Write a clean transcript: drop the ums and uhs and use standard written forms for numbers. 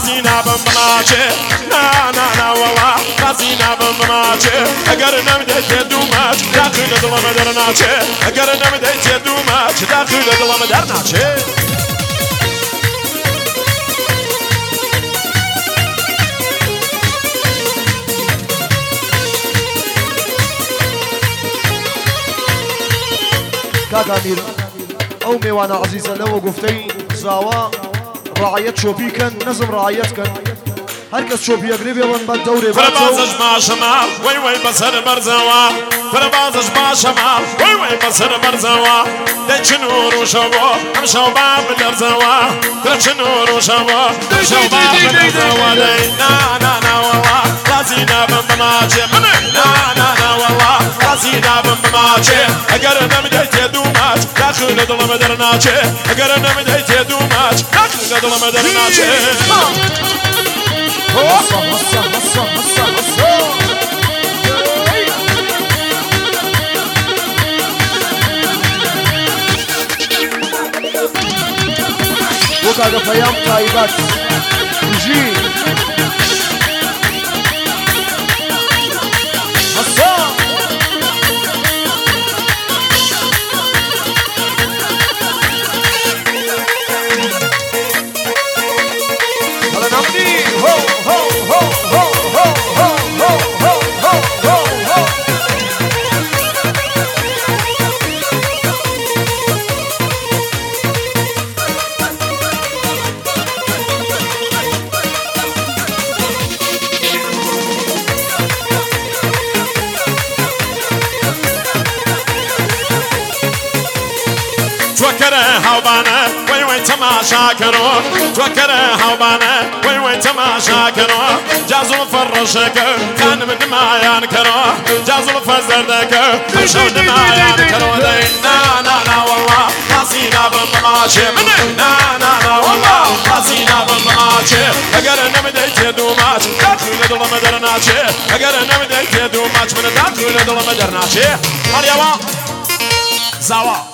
رازينا بمناچه نا نا نا والله رازينا بمناچه اگر نمیدی دوماچ داخل دلم درناچه اگر نمیدی دوماچ داخل دلم درناچه كاكامير او ميوانا عزيزة لو قفتي زاوا رعاية شوبيكن نظم رعايتكن هركز شوبي قريب يلن بالدوري فربازش ما شمال وي وي بسر برزوا فربازش ما شمال وي وي بسر برزوا دچ نور وشوا ام شوباب درزوا دچ نور وشوا ام شوباب درزوا نا نا نا والله رازينا بمناچه نا نا نا والله رازينا بمناچه اگر نمیدی دوماچ داخل دلم درناچه اگر نمیدی دوماچ داخل دلم درناچه هسا هسا هسا هسا هسا وكذا فيام طيبات وجي هسا هلا نمني هو هو هو هو هو هو هو هو هو هو توكره هاوبانه وي وي تماشا كنو توكره هاوبانه وي وي تماشا كنو جازو فرشك كان من دمايان كنو جازو فزردك شو دمايان كنو نا نا نا والله راسينا بماشي نا نا نا والله راسينا بماشي اگر نمديت دوماچ داخل دلم درناچه اگر نمديت دوماچ من داخل دلم درناچه مريم زاوا